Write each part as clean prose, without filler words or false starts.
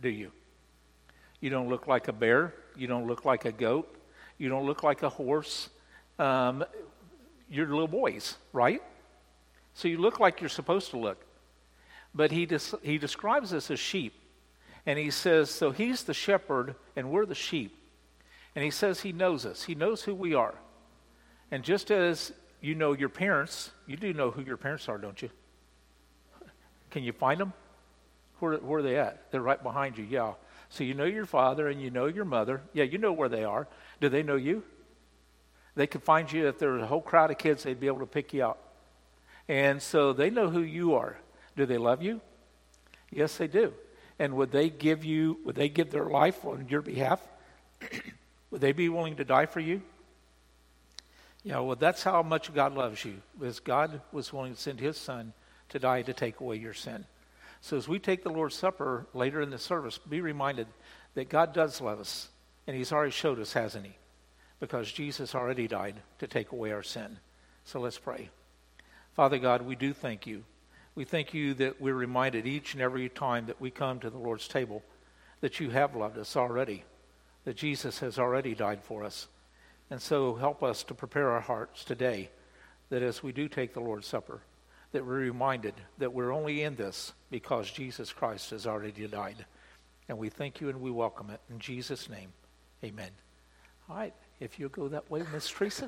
do you? You don't look like a bear. You don't look like a goat. You don't look like a horse. You're little boys, right? So you look like you're supposed to look. But he describes us as sheep. And he says, so he's the shepherd and we're the sheep. And he says he knows us. He knows who we are. And just as you know your parents, you do know who your parents are, don't you? Can you find them? Where are they at? They're right behind you, yeah. So you know your father and you know your mother. Yeah, you know where they are. Do they know you? They could find you. If there was a whole crowd of kids, they'd be able to pick you out. And so they know who you are. Do they love you? Yes, they do. And would they give their life on your behalf? Would they be willing to die for you? Yeah, well, that's how much God loves you, because God was willing to send his son to die to take away your sin. So as we take the Lord's Supper later in the service, be reminded that God does love us, and he's already showed us, hasn't he? Because Jesus already died to take away our sin. So let's pray. Father God, we do thank you. We thank you that we're reminded each and every time that we come to the Lord's table that you have loved us already, that Jesus has already died for us. And so help us to prepare our hearts today that as we do take the Lord's Supper, that we're reminded that we're only in this because Jesus Christ has already died. And we thank you and we welcome it. In Jesus' name, amen. All right, if you'll go that way, Miss Teresa.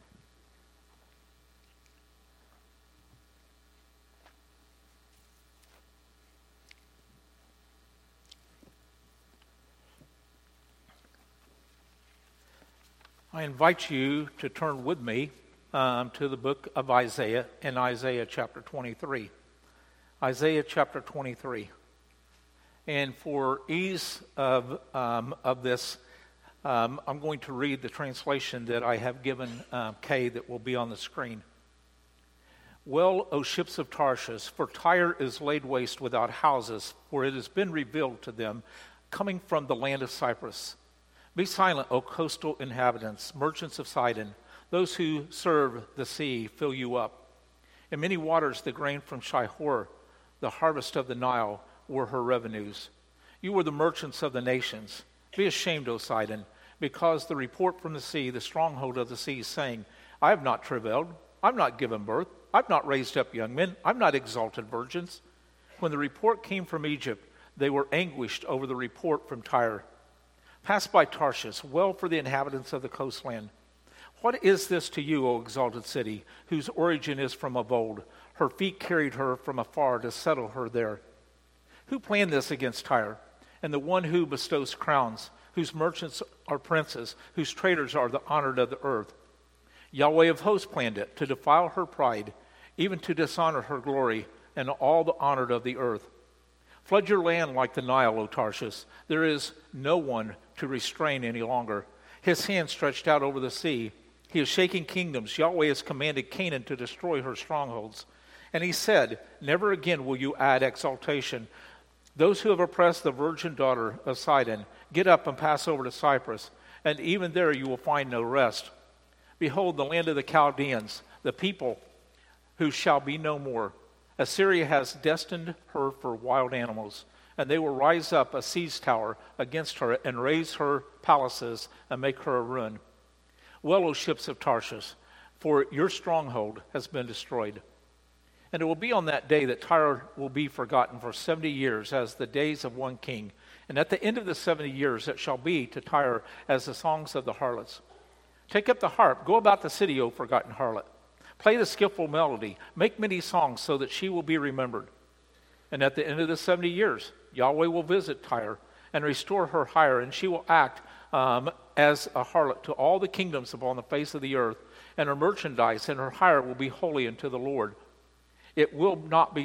I invite you to turn with me to the book of Isaiah in Isaiah chapter 23. Isaiah chapter 23. And for ease of this, I'm going to read the translation that I have given Kay that will be on the screen. Well, O ships of Tarshish, for Tyre is laid waste without houses, for it has been revealed to them, coming from the land of Cyprus. Be silent, O coastal inhabitants, merchants of Sidon. Those who serve the sea fill you up. In many waters the grain from Shihor, the harvest of the Nile, were her revenues. You were the merchants of the nations. Be ashamed, O Sidon, because the report from the sea, the stronghold of the sea, is saying, I have not travailed, I've not given birth, I've not raised up young men, I've not exalted virgins. When the report came from Egypt, they were anguished over the report from Tyre. Pass by Tarshish, well for the inhabitants of the coastland. What is this to you, O exalted city, whose origin is from of old? Her feet carried her from afar to settle her there. Who planned this against Tyre? And the one who bestows crowns, whose merchants are princes, whose traders are the honored of the earth. Yahweh of hosts planned it, to defile her pride, even to dishonor her glory, and all the honored of the earth. Flood your land like the Nile, O Tarshish. There is no one to restrain any longer. His hand stretched out over the sea. He is shaking kingdoms. Yahweh has commanded Canaan to destroy her strongholds. And he said, never again will you add exaltation. Those who have oppressed the virgin daughter of Sidon, get up and pass over to Cyprus, and even there you will find no rest. Behold, the land of the Chaldeans, the people who shall be no more. Assyria has destined her for wild animals, and they will rise up a siege tower against her and raise her palaces and make her a ruin. Well, O ships of Tarshish, for your stronghold has been destroyed. And it will be on that day that Tyre will be forgotten for 70 years as the days of one king. And at the end of the 70 years it shall be to Tyre as the songs of the harlots. Take up the harp, go about the city, O forgotten harlot. Play the skillful melody, make many songs so that she will be remembered. And at the end of the 70 years, Yahweh will visit Tyre and restore her hire, and she will act as a harlot to all the kingdoms upon the face of the earth, and her merchandise and her hire will be holy unto the Lord. It will not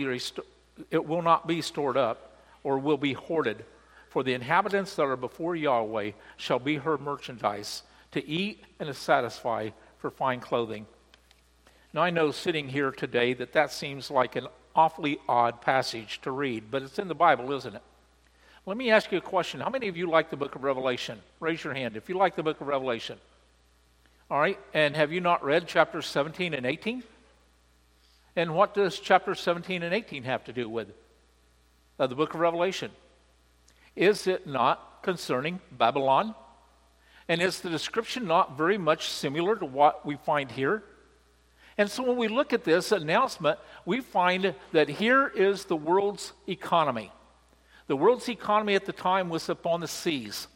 be stored up or will be hoarded, for the inhabitants that are before Yahweh shall be her merchandise, to eat and to satisfy for fine clothing. Now I know sitting here today that seems like an awfully odd passage to read, but it's in the Bible, isn't it? Let me ask you a question. How many of you like the book of Revelation? Raise your hand if you like the book of Revelation. All right, and have you not read chapters 17 and 18? And what does chapters 17 and 18 have to do with the book of Revelation? Is it not concerning Babylon? And is the description not very much similar to what we find here? And so when we look at this announcement, we find that here is the world's economy. The world's economy at the time was upon the seas.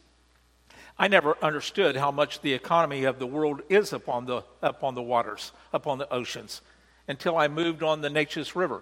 I never understood how much the economy of the world is upon the waters, upon the oceans, until I moved on the Neches River.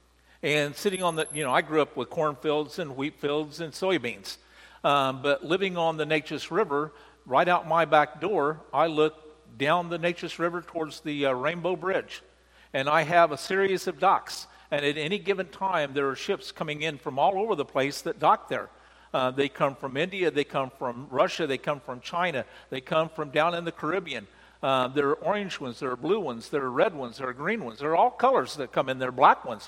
And sitting on I grew up with cornfields and wheat fields and soybeans. But living on the Neches River, right out my back door, I look down the Neches River towards the Rainbow Bridge. And I have a series of docks. And at any given time, there are ships coming in from all over the place that dock there. They come from India, they come from Russia, they come from China, they come from down in the Caribbean. There are orange ones, there are blue ones, there are red ones, there are green ones. There are all colors that come in, there are black ones.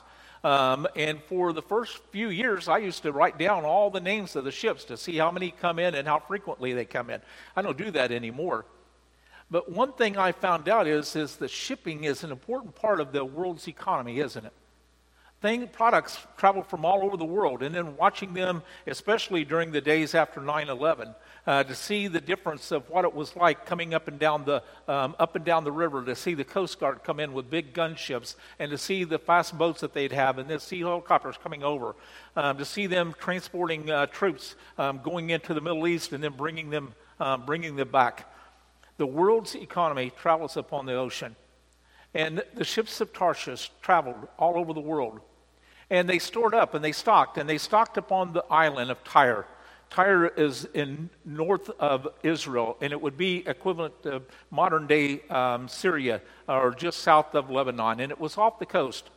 And for the first few years, I used to write down all the names of the ships to see how many come in and how frequently they come in. I don't do that anymore. But one thing I found out is that shipping is an important part of the world's economy, isn't it? Products travel from all over the world, and then watching them, especially during the days after 9/11, to see the difference of what it was like coming up and down the river, to see the Coast Guard come in with big gunships, and to see the fast boats that they'd have, and then see helicopters coming over, to see them transporting troops going into the Middle East and then bringing them back. The world's economy travels upon the ocean. And the ships of Tarshish traveled all over the world. And they stored up and they stocked upon the island of Tyre. Tyre is in north of Israel, and it would be equivalent to modern-day Syria, or just south of Lebanon, and it was off the coast.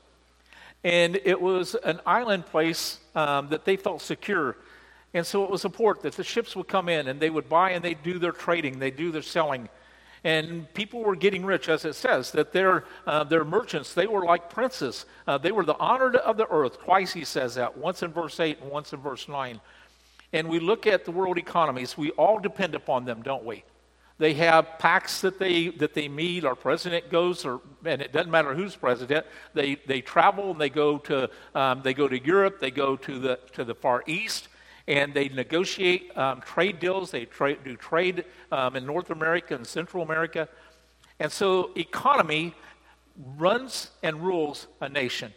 And it was an island place that they felt secure. And so it was a port that the ships would come in, and they would buy and they'd do their trading, they'd do their selling. And people were getting rich, as it says, that their merchants, they were like princes. They were the honored of the earth. Twice he says that, once in verse 8 and once in verse 9. And we look at the world economies. We all depend upon them, don't we? They have pacts that they meet. Our president goes, and it doesn't matter who's president. They travel and they go to Europe. They go to the Far East. And they negotiate trade deals. They do trade in North America and Central America. And so economy runs and rules a nation.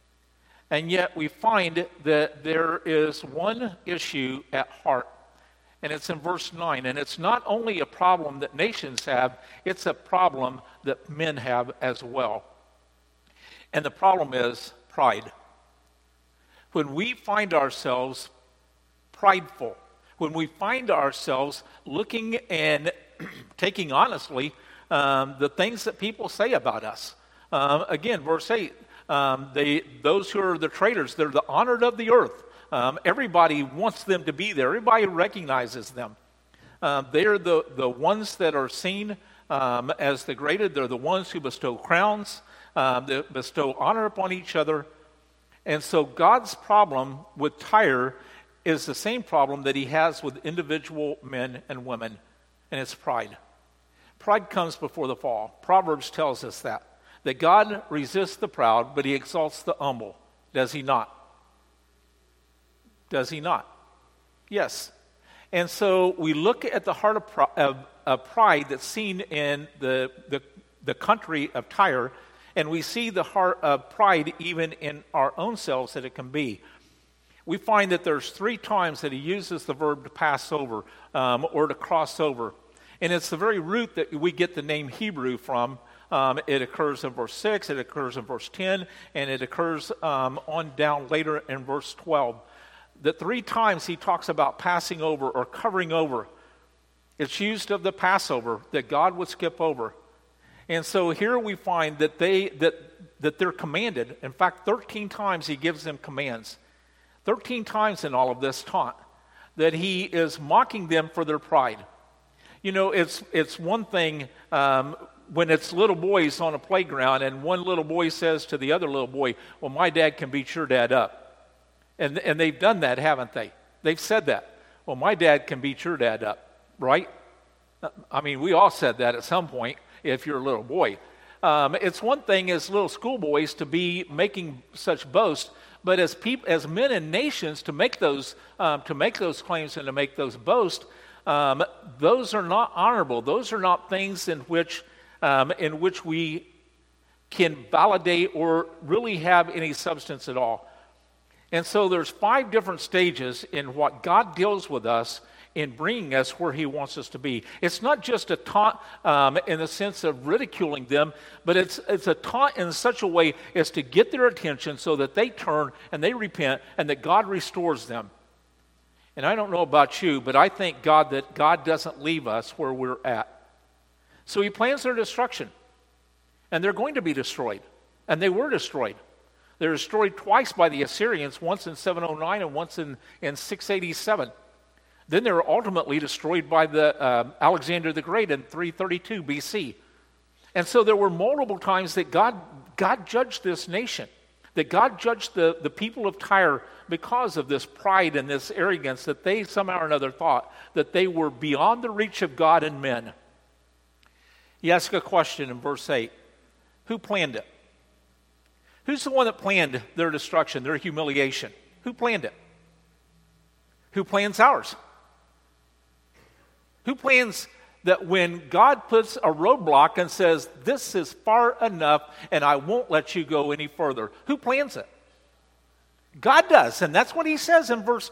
And yet we find that there is one issue at heart. And it's in verse 9. And it's not only a problem that nations have, it's a problem that men have as well. And the problem is pride. When we find ourselves prideful, when we find ourselves looking and taking honestly the things that people say about us. Again, verse 8, those who are the traitors, they're the honored of the earth. Everybody wants them to be there. Everybody recognizes them. They're the ones that are seen as the graded. They're the ones who bestow crowns, that bestow honor upon each other. And so God's problem with Tyre is the same problem that he has with individual men and women, and it's pride. Pride comes before the fall. Proverbs tells us that God resists the proud, but he exalts the humble. Does he not? Does he not? Yes. And so we look at the heart of pride that's seen in the country of Tyre, and we see the heart of pride even in our own selves that it can be. We find that there's 3 times that he uses the verb to pass over or to cross over. And it's the very root that we get the name Hebrew from. It occurs in verse 6, it occurs in verse 10, and it occurs on down later in verse 12. The 3 times he talks about passing over or covering over. It's used of the Passover that God would skip over. And so here we find that they're commanded. In fact, 13 times he gives them commands. 13 times in all of this taught that he is mocking them for their pride. You know, it's one thing when it's little boys on a playground and one little boy says to the other little boy, well, my dad can beat your dad up. And they've done that, haven't they? They've said that. Well, my dad can beat your dad up, right? I mean, we all said that at some point if you're a little boy. it's one thing as little schoolboys to be making such boasts, but as men and nations to make those claims and to make those boasts, those are not honorable. Those are not things in which we can validate or really have any substance at all. And so there's 5 different stages in what God deals with us in bringing us where he wants us to be. It's not just a taunt in the sense of ridiculing them, but it's a taunt in such a way as to get their attention so that they turn and they repent and that God restores them. And I don't know about you, but I thank God that God doesn't leave us where we're at. So he plans their destruction. And they're going to be destroyed. And they were destroyed. They were destroyed twice by the Assyrians, once in 709 and once in 687. Then they were ultimately destroyed by the Alexander the Great in 332 BC. And so there were multiple times that God judged this nation, that God judged the people of Tyre because of this pride and this arrogance that they somehow or another thought that they were beyond the reach of God and men. He asks a question in verse 8. Who planned it? Who's the one that planned their destruction, their humiliation? Who planned it? Who plans ours? Who plans that when God puts a roadblock and says, this is far enough and I won't let you go any further? Who plans it? God does. And that's what he says in verse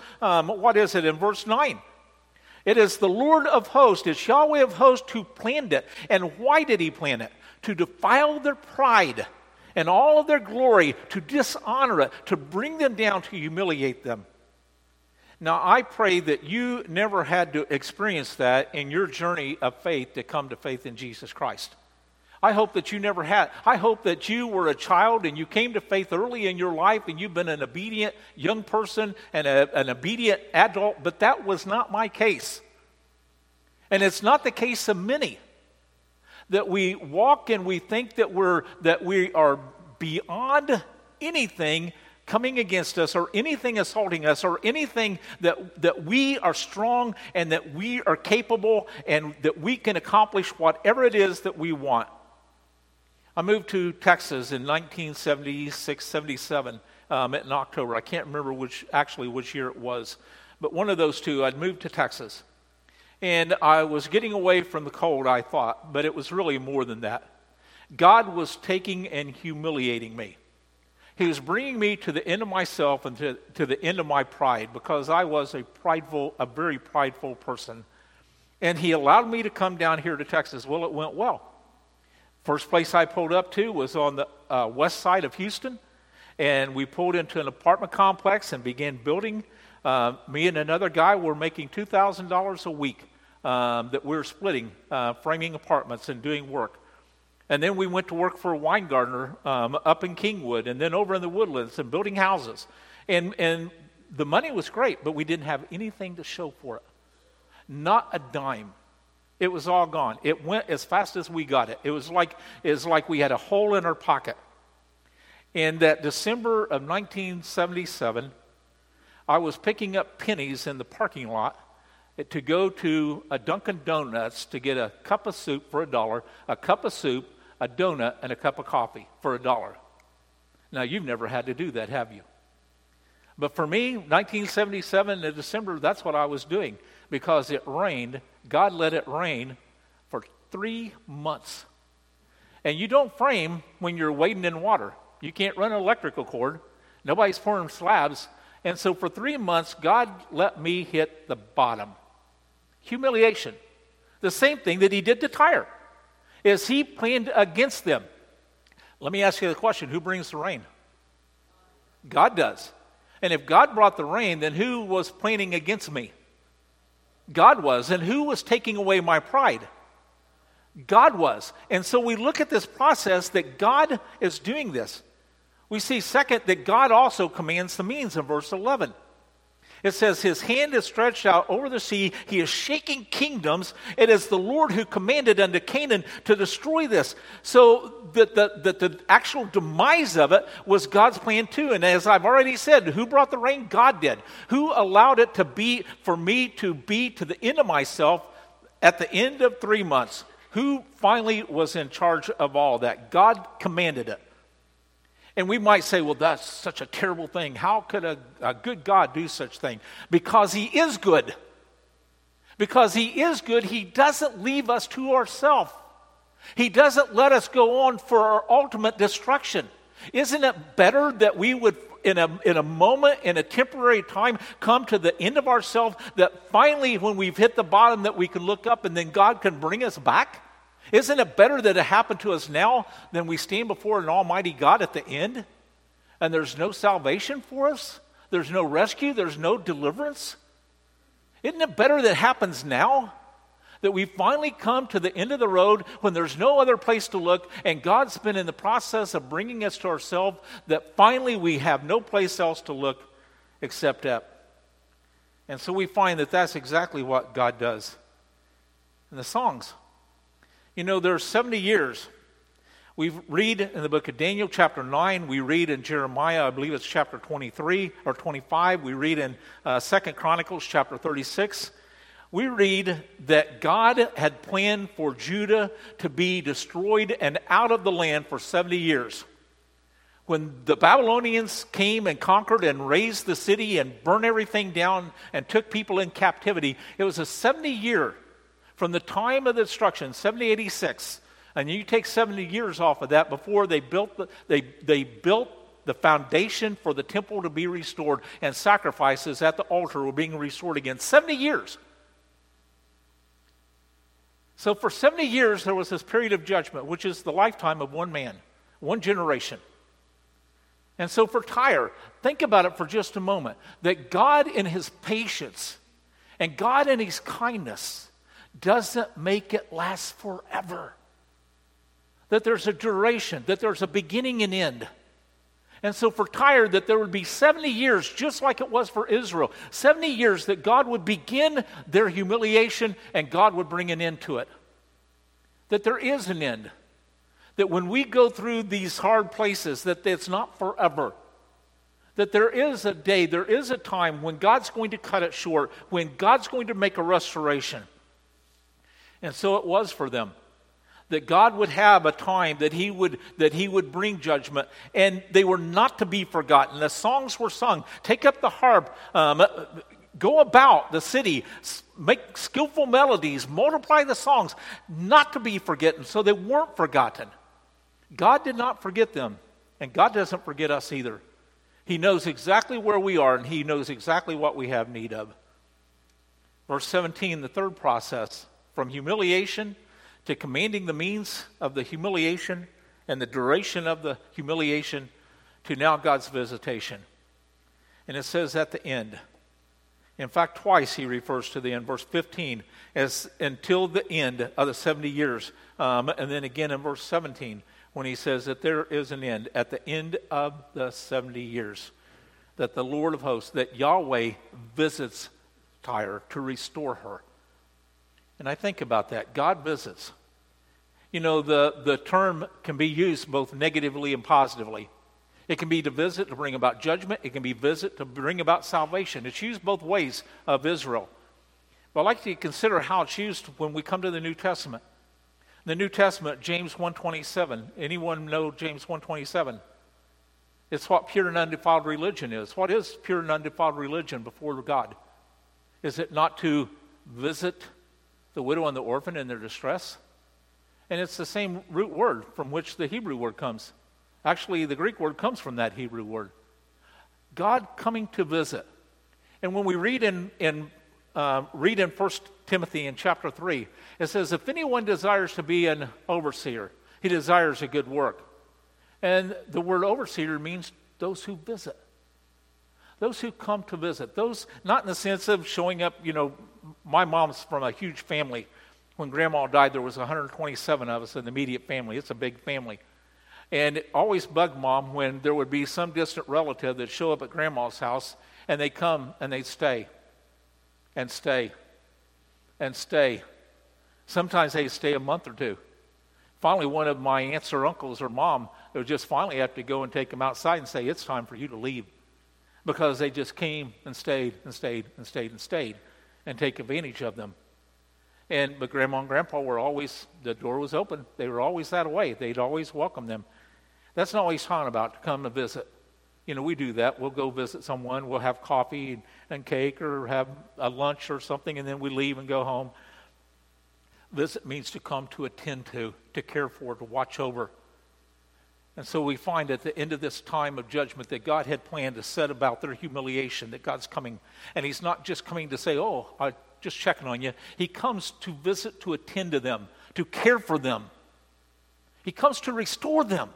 9. It is the Lord of hosts, it's Yahweh of hosts who planned it. And why did he plan it? To defile their pride and all of their glory, to dishonor it, to bring them down, to humiliate them. Now, I pray that you never had to experience that in your journey of faith to come to faith in Jesus Christ. I hope that you never had. I hope that you were a child and you came to faith early in your life and you've been an obedient young person and an obedient adult, but that was not my case. And it's not the case of many. That we walk and we think that we are beyond anything coming against us or anything assaulting us or anything that we are strong and that we are capable and that we can accomplish whatever it is that we want. I moved to Texas in 1976, 77 in October. I can't remember which year it was, but one of those two. I'd moved to Texas. And I was getting away from the cold, I thought, but it was really more than that. God was taking and humiliating me. He was bringing me to the end of myself and to the end of my pride because I was a very prideful person. And he allowed me to come down here to Texas. Well, it went well. First place I pulled up to was on the west side of Houston. And we pulled into an apartment complex and began building. Me and another guy were making $2,000 a week that we were splitting, framing apartments and doing work. And then we went to work for a wine gardener up in Kingwood and then over in the Woodlands and building houses. And the money was great, but we didn't have anything to show for it. Not a dime. It was all gone. It went as fast as we got it. It was like we had a hole in our pocket. In that December of 1977, I was picking up pennies in the parking lot to go to a Dunkin' Donuts to get a cup of soup for $1, a cup of soup, a donut, and a cup of coffee for $1. Now, you've never had to do that, have you? But for me, 1977 in December, that's what I was doing because it rained. God let it rain for 3 months. And you don't frame when you're wading in water. You can't run an electrical cord. Nobody's pouring slabs. And so for 3 months, God let me hit the bottom. Humiliation. The same thing that he did to Tyre. Is he planned against them. Let me ask you the question, who brings the rain? God does. And if God brought the rain, then who was planning against me? God was. And who was taking away my pride? God was. And so we look at this process that God is doing this. We see, second, that God also commands the means in verse 11. It says, his hand is stretched out over the sea. He is shaking kingdoms. It is the Lord who commanded unto Canaan to destroy this. So the actual demise of it was God's plan too. And as I've already said, who brought the rain? God did. Who allowed it to be, for me to be to the end of myself at the end of 3 months? Who finally was in charge of all that? God commanded it. And we might say, well, that's such a terrible thing. How could a good God do such thing? Because he is good. Because he is good, he doesn't leave us to ourselves. He doesn't let us go on for our ultimate destruction. Isn't it better that we would, in a moment, in a temporary time, come to the end of ourselves, that finally when we've hit the bottom that we can look up and then God can bring us back? Isn't it better that it happened to us now than we stand before an almighty God at the end and there's no salvation for us? There's no rescue, there's no deliverance? Isn't it better that it happens now? That we finally come to the end of the road when there's no other place to look and God's been in the process of bringing us to ourselves, that finally we have no place else to look except up. And so we find that that's exactly what God does in the songs. You know, there's 70 years. We read in the book of Daniel, chapter 9. We read in Jeremiah, I believe it's chapter 23 or 25. We read in 2 Chronicles, chapter 36. We read that God had planned for Judah to be destroyed and out of the land for 70 years. When the Babylonians came and conquered and razed the city and burned everything down and took people in captivity, it was a 70-year from the time of the destruction, 7086, and you take 70 years off of that before they built the foundation for the temple to be restored, and sacrifices at the altar were being restored again. 70 years. So for 70 years there was this period of judgment, which is the lifetime of one man, one generation. And so for Tyre, think about it for just a moment, that God in his patience and God in his kindness doesn't make it last forever. That there's a duration, that there's a beginning and end. And so for Tyre, that there would be 70 years, just like it was for Israel, 70 years that God would begin their humiliation and God would bring an end to it. That there is an end. That when we go through these hard places, that it's not forever. That there is a day, there is a time when God's going to cut it short, when God's going to make a restoration. And so it was for them, that God would have a time that he would bring judgment, and they were not to be forgotten. The songs were sung. Take up the harp, go about the city, make skillful melodies, multiply the songs, not to be forgotten, so they weren't forgotten. God did not forget them, and God doesn't forget us either. He knows exactly where we are, and he knows exactly what we have need of. Verse 17, the third process, from humiliation to commanding the means of the humiliation and the duration of the humiliation to now God's visitation. And it says at the end. In fact, twice he refers to the end. Verse 15 as until the end of the 70 years. And then again in verse 17 when he says that there is an end. At the end of the 70 years. That the Lord of hosts, that Yahweh visits Tyre to restore her. And I think about that. God visits. You know, the term can be used both negatively and positively. It can be to visit to bring about judgment. It can be visit to bring about salvation. It's used both ways of Israel. But I'd like to consider how it's used when we come to the New Testament. In the New Testament, James 1:27. Anyone know James 1:27? It's what pure and undefiled religion is. What is pure and undefiled religion before God? Is it not to visit the widow and the orphan in their distress? And it's the same root word from which the Hebrew word comes. Actually, the Greek word comes from that Hebrew word. God coming to visit. And when we read in 1 Timothy in chapter 3, it says, if anyone desires to be an overseer, he desires a good work. And the word overseer means those who visit. Those who come to visit. Those, not in the sense of showing up, you know, my mom's from a huge family. When Grandma died, there was 127 of us in the immediate family. It's a big family. And it always bugged Mom when there would be some distant relative that show up at Grandma's house, and they come and they'd stay and stay and stay. Sometimes they'd stay a month or two. Finally, one of my aunts or uncles or Mom would just finally have to go and take them outside and say, it's time for you to leave. Because they just came and stayed and stayed and stayed and stayed and take advantage of them. But Grandma and Grandpa were always, the door was open. They were always that way. They'd always welcome them. That's not what he's talking about, to come to visit. We do that. We'll go visit someone. We'll have coffee and cake or have a lunch or something, and then we leave and go home. Visit means to come to attend to care for, to watch over. And so we find at the end of this time of judgment that God had planned to set about their humiliation, that God's coming. And he's not just coming to say, oh, I'm just checking on you. He comes to visit, to attend to them, to care for them. He comes to restore them.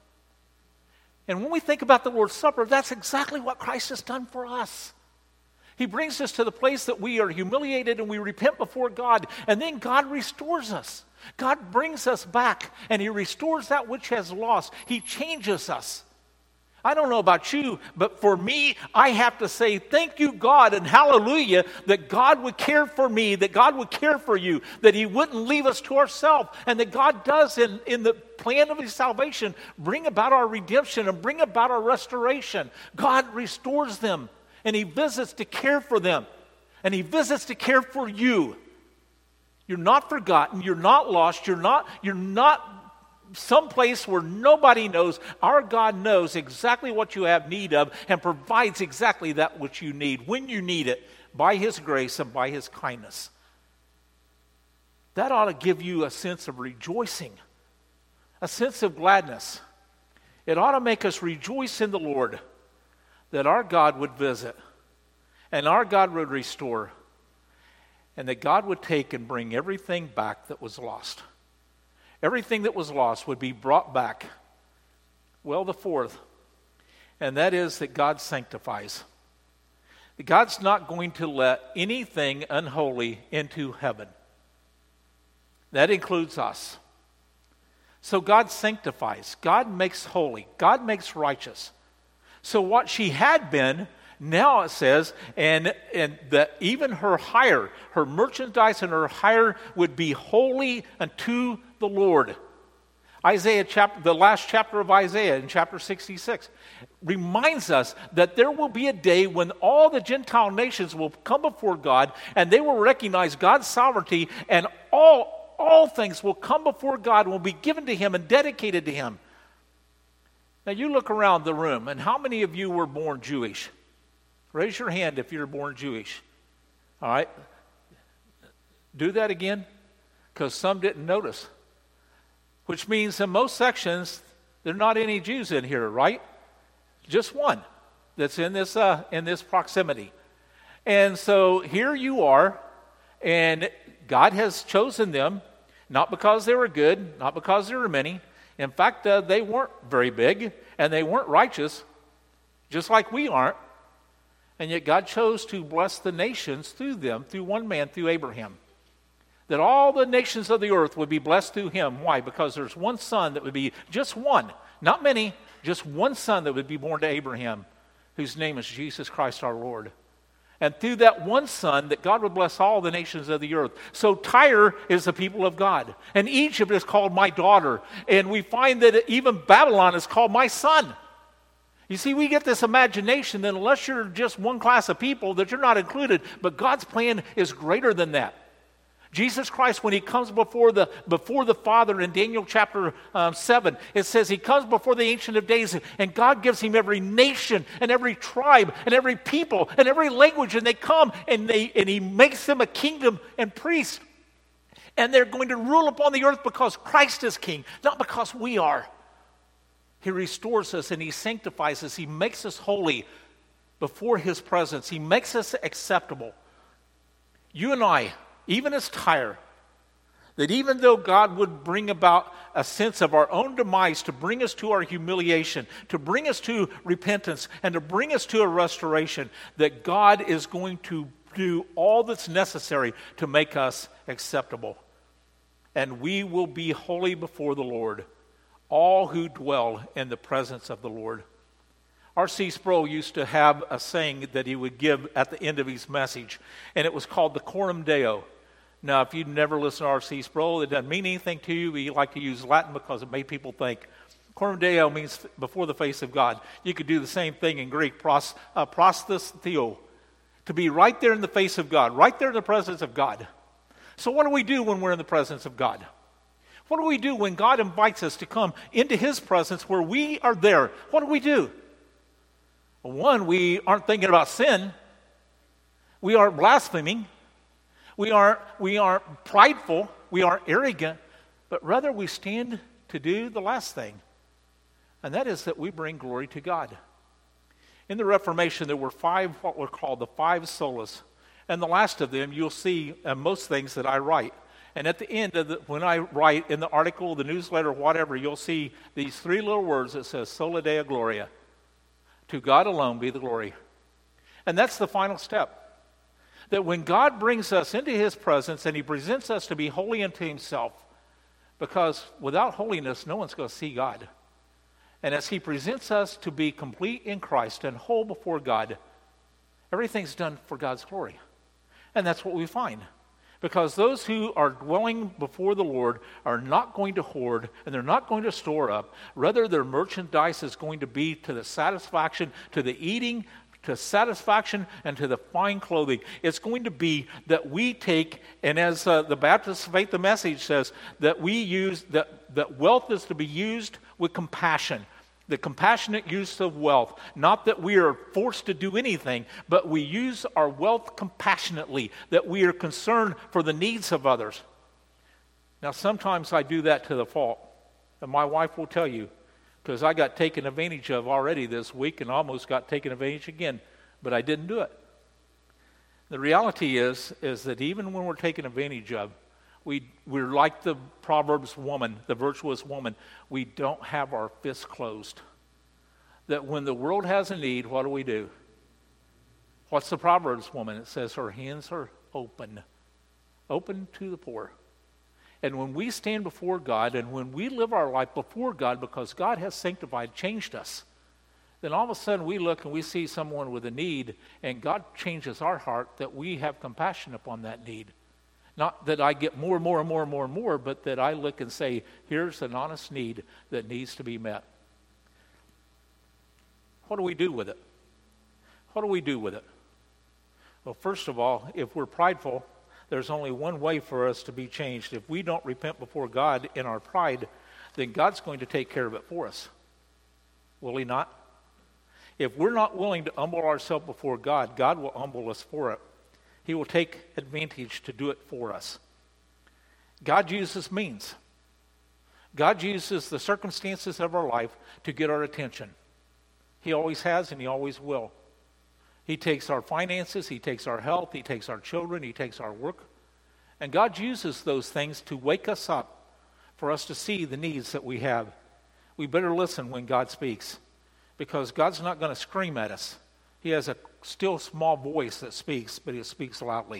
And when we think about the Lord's Supper, that's exactly what Christ has done for us. He brings us to the place that we are humiliated and we repent before God, and then God restores us. God brings us back, and he restores that which has lost. He changes us. I don't know about you, but for me, I have to say thank you, God, and hallelujah, that God would care for me, that God would care for you, that he wouldn't leave us to ourselves, and that God does in the plan of his salvation bring about our redemption and bring about our restoration. God restores them, and he visits to care for them, and he visits to care for you. You're not forgotten. You're not lost. You're not someplace where nobody knows. Our God knows exactly what you have need of and provides exactly that which you need when you need it by his grace and by his kindness. That ought to give you a sense of rejoicing, a sense of gladness. It ought to make us rejoice in the Lord that our God would visit and our God would restore, and that God would take and bring everything back that was lost. Everything that was lost would be brought back. Well, the fourth, and that is that God sanctifies. God's not going to let anything unholy into heaven. That includes us. So God sanctifies. God makes holy. God makes righteous. So what she had been, now it says, and that even her hire, her merchandise and her hire would be holy unto the Lord. The last chapter of Isaiah in chapter 66 reminds us that there will be a day when all the Gentile nations will come before God and they will recognize God's sovereignty, and all things will come before God and will be given to him and dedicated to him. Now you look around the room, and how many of you were born Jewish? Raise your hand if you're born Jewish. All right? Do that again, because some didn't notice. Which means in most sections, there are not any Jews in here, right? Just one that's in this proximity. And so here you are, and God has chosen them, not because they were good, not because there were many. In fact, they weren't very big, and they weren't righteous, just like we aren't. And yet God chose to bless the nations through them, through one man, through Abraham. That all the nations of the earth would be blessed through him. Why? Because there's one son that would be, just one, not many, just one son that would be born to Abraham, whose name is Jesus Christ our Lord. And through that one son, that God would bless all the nations of the earth. So Tyre is the people of God. And Egypt is called my daughter. And we find that even Babylon is called my son. You see, we get this imagination that unless you're just one class of people, that you're not included. But God's plan is greater than that. Jesus Christ, when he comes before the Father in Daniel chapter 7, it says he comes before the Ancient of Days, and God gives him every nation and every tribe and every people and every language, and they come and he makes them a kingdom and priest. And they're going to rule upon the earth because Christ is king, not because we are. He restores us and he sanctifies us. He makes us holy before his presence. He makes us acceptable. You and I, even as Tyre, that even though God would bring about a sense of our own demise to bring us to our humiliation, to bring us to repentance, and to bring us to a restoration, that God is going to do all that's necessary to make us acceptable. And we will be holy before the Lord, all who dwell in the presence of the Lord. R.C. Sproul used to have a saying that he would give at the end of his message, and it was called the Coram Deo. Now, if you've never listened to R.C. Sproul, it doesn't mean anything to you, but you like to use Latin because it made people think. Coram Deo means before the face of God. You could do the same thing in Greek, prostos theo, to be right there in the face of God, right there in the presence of God. So what do we do when we're in the presence of God? What do we do when God invites us to come into his presence where we are there? What do we do? Well, one, we aren't thinking about sin. We aren't blaspheming. We aren't prideful. We aren't arrogant. But rather we stand to do the last thing. And that is that we bring glory to God. In the Reformation, there were what were called the 5 solas. And the last of them, you'll see most things that I write. And at the end of when I write in the article, the newsletter, whatever, you'll see these 3 little words that says, Sola Deo Gloria. To God alone be the glory. And that's the final step. That when God brings us into his presence and he presents us to be holy unto himself, because without holiness, no one's going to see God. And as he presents us to be complete in Christ and whole before God, everything's done for God's glory. And that's what we find. Because those who are dwelling before the Lord are not going to hoard and they're not going to store up. Rather, their merchandise is going to be to the satisfaction, to the eating, to satisfaction, and to the fine clothing. It's going to be that we take, and as the Baptist Faith, the Message says, that we use, that wealth is to be used with compassion. The compassionate use of wealth. Not that we are forced to do anything, but we use our wealth compassionately, that we are concerned for the needs of others. Now, sometimes I do that to the fault. And my wife will tell you, because I got taken advantage of already this week and almost got taken advantage again, but I didn't do it. The reality is that even when we're taken advantage of, we're like the Proverbs woman, the virtuous woman. We don't have our fists closed. That when the world has a need, what do? What's the Proverbs woman? It says her hands are open to the poor. And when we stand before God and when we live our life before God because God has sanctified, changed us, then all of a sudden we look and we see someone with a need and God changes our heart that we have compassion upon that need. Not that I get more, but that I look and say, here's an honest need that needs to be met. What do we do with it? What do we do with it? Well, first of all, if we're prideful, there's only one way for us to be changed. If we don't repent before God in our pride, then God's going to take care of it for us. Will he not? If we're not willing to humble ourselves before God, God will humble us for it. He will take advantage to do it for us. God uses means. God uses the circumstances of our life to get our attention. He always has and he always will. He takes our finances, he takes our health, he takes our children, he takes our work. And God uses those things to wake us up, for us to see the needs that we have. We better listen when God speaks, because God's not going to scream at us. He has a still small voice that speaks, but he speaks loudly.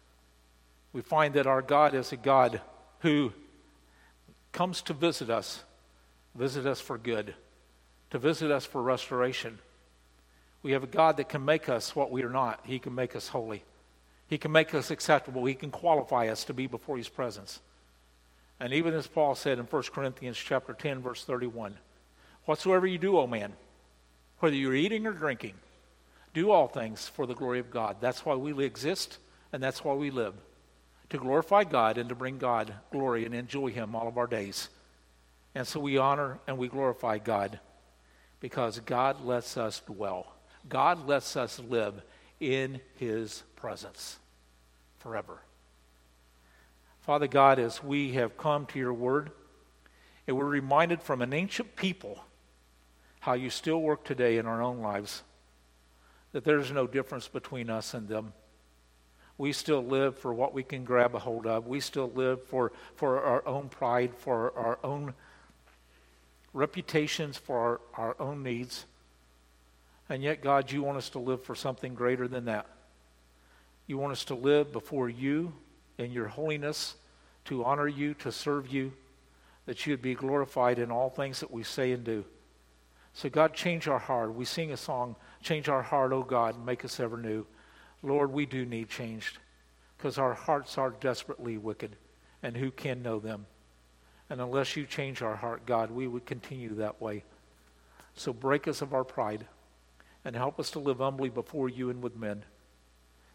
We find that our God is a God who comes to visit us for good, to visit us for restoration. We have a God that can make us what we are not. He can make us holy. He can make us acceptable. He can qualify us to be before his presence. And even as Paul said in 1 Corinthians chapter 10, verse 31, whatsoever you do, O man, whether you're eating or drinking, do all things for the glory of God. That's why we exist, and that's why we live. To glorify God and to bring God glory and enjoy him all of our days. And so we honor and we glorify God because God lets us dwell. God lets us live in his presence forever. Father God, as we have come to your word, and we're reminded from an ancient people how you still work today in our own lives, that there's no difference between us and them. We still live for what we can grab a hold of. We still live for our own pride, for our own reputations, for our own needs. And yet, God, you want us to live for something greater than that. You want us to live before you in your holiness, to honor you, to serve you, that you'd be glorified in all things that we say and do. So God, change our heart. We sing a song, change our heart, O God, and make us ever new. Lord, we do need changed because our hearts are desperately wicked, and who can know them? And unless you change our heart, God, we would continue that way. So break us of our pride and help us to live humbly before you and with men.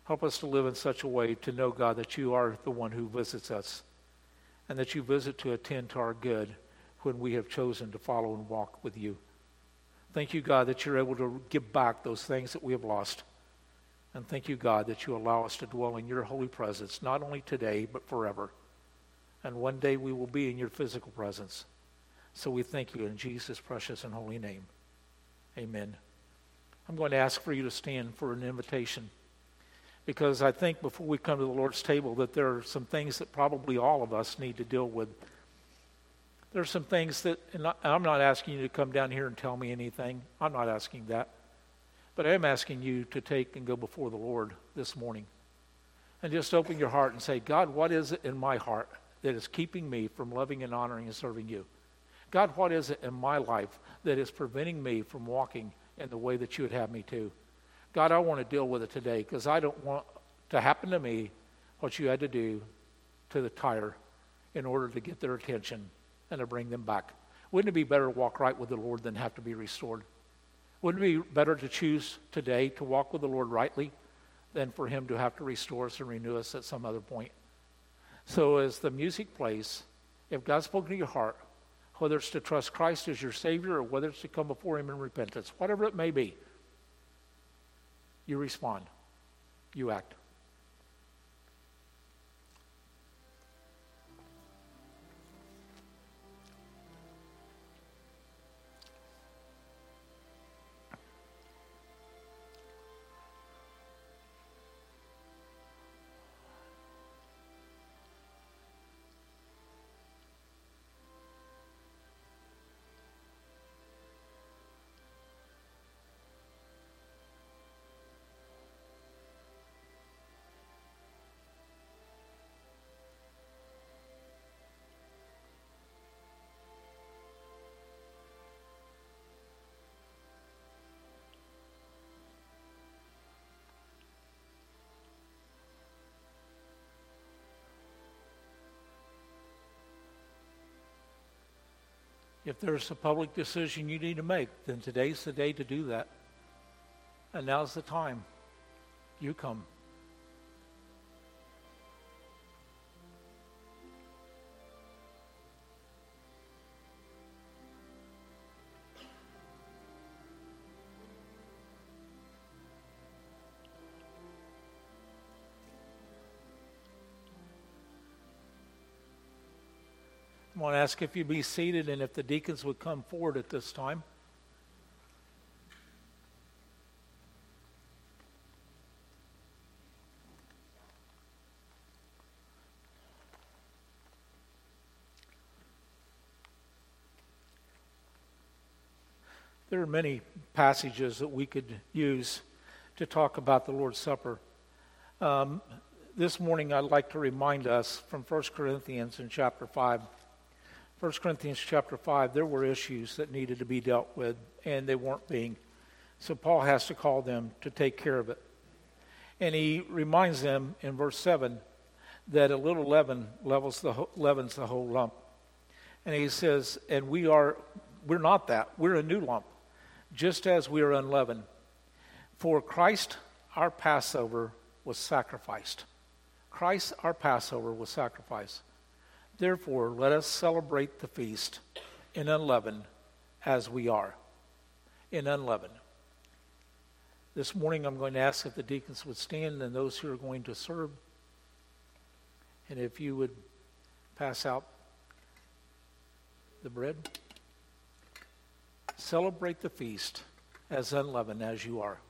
Help us to live in such a way to know, God, that you are the one who visits us and that you visit to attend to our good when we have chosen to follow and walk with you. Thank you, God, that you're able to give back those things that we have lost. And thank you, God, that you allow us to dwell in your holy presence, not only today, but forever. And one day we will be in your physical presence. So we thank you in Jesus' precious and holy name. Amen. I'm going to ask for you to stand for an invitation, because I think before we come to the Lord's table that there are some things that probably all of us need to deal with. There are some things that, and I'm not asking you to come down here and tell me anything. I'm not asking that. But I am asking you to take and go before the Lord this morning and just open your heart and say, God, what is it in my heart that is keeping me from loving and honoring and serving you? God, what is it in my life that is preventing me from walking in the way that you would have me to? God, I want to deal with it today because I don't want to happen to me what you had to do to the Tyre in order to get their attention and to bring them back. Wouldn't it be better to walk right with the Lord than have to be restored? Wouldn't it be better to choose today to walk with the Lord rightly than for him to have to restore us and renew us at some other point? So as the music plays, if God's spoken to your heart, whether it's to trust Christ as your Savior or whether it's to come before him in repentance, whatever it may be, you respond. You act. If there's a public decision you need to make, then today's the day to do that. And now's the time. You come. I want to ask if you be seated and if the deacons would come forward at this time. There are many passages that we could use to talk about the Lord's Supper. This morning I'd like to remind us from 1 Corinthians in chapter 5. 1 Corinthians chapter 5, there were issues that needed to be dealt with, and they weren't being. So Paul has to call them to take care of it. And he reminds them in verse 7 that a little leaven leavens the whole lump. And he says, and we're not that. We're a new lump, just as we are unleavened. For Christ, our Passover, was sacrificed. Christ, our Passover, was sacrificed. Therefore, let us celebrate the feast in unleavened as we are. In unleavened. This morning I'm going to ask if the deacons would stand and those who are going to serve. And if you would pass out the bread. Celebrate the feast as unleavened as you are.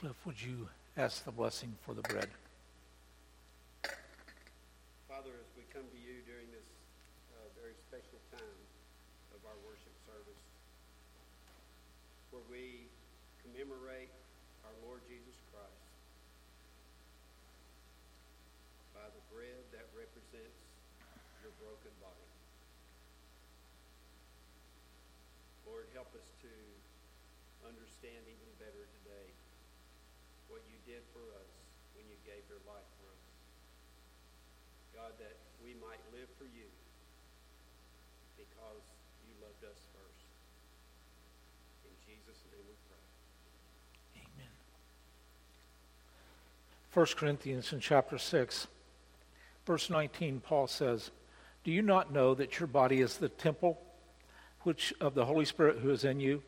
Cliff, would you ask the blessing for the bread? Father, as we come to you during this very special time of our worship service, where we commemorate our Lord Jesus Christ by the bread that represents your broken body. Lord, help us to understand even better today what you did for us when you gave your life for us. God, that we might live for you because you loved us first. In Jesus' name we pray. Amen. 1 Corinthians in chapter 6, verse 19, Paul says, "Do you not know that your body is the temple which of the Holy Spirit who is in you,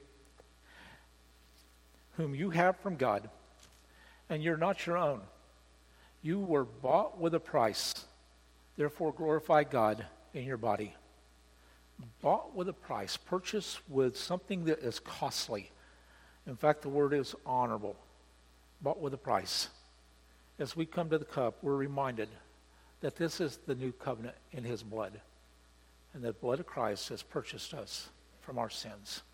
whom you have from God, and you're not your own? You were bought with a price. Therefore glorify God in your body." Bought with a price, purchased with something that is costly. In fact, the word is honorable. Bought with a price. As we come to the cup, we're reminded that this is the new covenant in his blood, and the blood of Christ has purchased us from our sins.